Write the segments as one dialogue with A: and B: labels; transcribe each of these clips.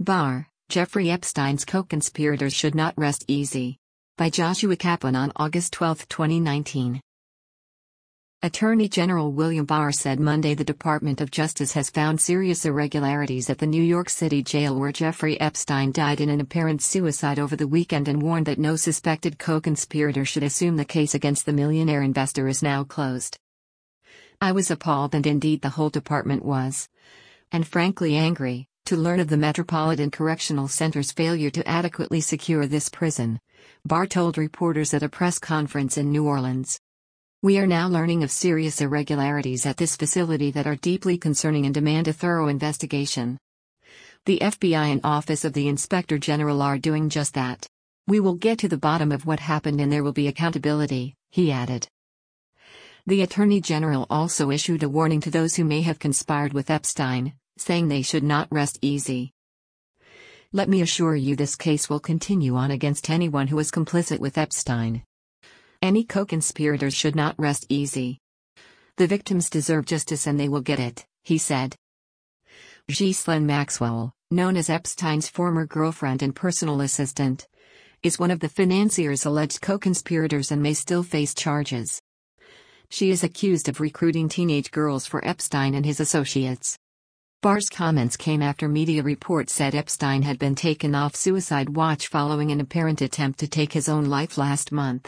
A: Barr, Jeffrey Epstein's co-conspirators should not rest easy. By Joshua Kaplan on August 12, 2019. Attorney General William Barr said Monday the Department of Justice has found serious irregularities at the New York City jail where Jeffrey Epstein died in an apparent suicide over the weekend and warned that no suspected co-conspirator should assume the case against the millionaire investor is now closed. I was appalled, and indeed the whole department was. And frankly angry, to learn of the Metropolitan Correctional Center's failure to adequately secure this prison, Barr told reporters at a press conference in New Orleans. We are now learning of serious irregularities at this facility that are deeply concerning and demand a thorough investigation. The FBI and Office of the Inspector General are doing just that. We will get to the bottom of what happened and there will be accountability, he added. The Attorney General also issued a warning to those who may have conspired with Epstein, saying they should not rest easy. Let me assure you this case will continue on against anyone who is complicit with Epstein. Any co-conspirators should not rest easy. The victims deserve justice and they will get it, he said. Ghislaine Maxwell, known as Epstein's former girlfriend and personal assistant, is one of the financier's alleged co-conspirators and may still face charges. She is accused of recruiting teenage girls for Epstein and his associates. Barr's comments came after media reports said Epstein had been taken off suicide watch following an apparent attempt to take his own life last month.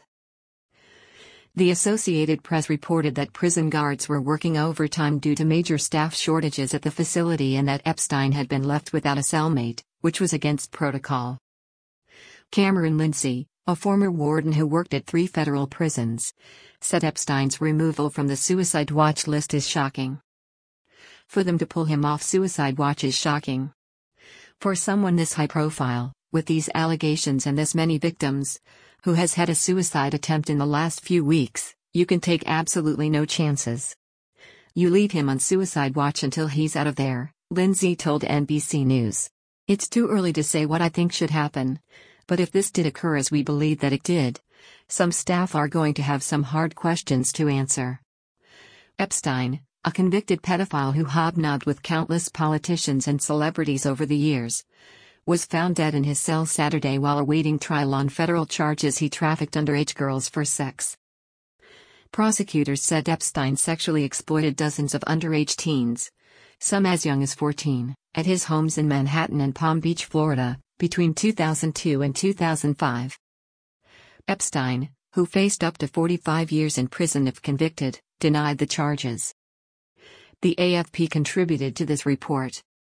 A: The Associated Press reported that prison guards were working overtime due to major staff shortages at the facility and that Epstein had been left without a cellmate, which was against protocol. Cameron Lindsay, a former warden who worked at 3 federal prisons, said Epstein's removal from the suicide watch list is shocking. For them to pull him off suicide watch is shocking. For someone this high profile, with these allegations and this many victims, who has had a suicide attempt in the last few weeks, you can take absolutely no chances. You leave him on suicide watch until he's out of there, Lindsay told NBC News. It's too early to say what I think should happen, but if this did occur as we believe that it did, some staff are going to have some hard questions to answer. Epstein, a convicted pedophile who hobnobbed with countless politicians and celebrities over the years, was found dead in his cell Saturday while awaiting trial on federal charges he trafficked underage girls for sex. Prosecutors said Epstein sexually exploited dozens of underage teens, some as young as 14, at his homes in Manhattan and Palm Beach, Florida, between 2002 and 2005. Epstein, who faced up to 45 years in prison if convicted, denied the charges. The AFP contributed to this report.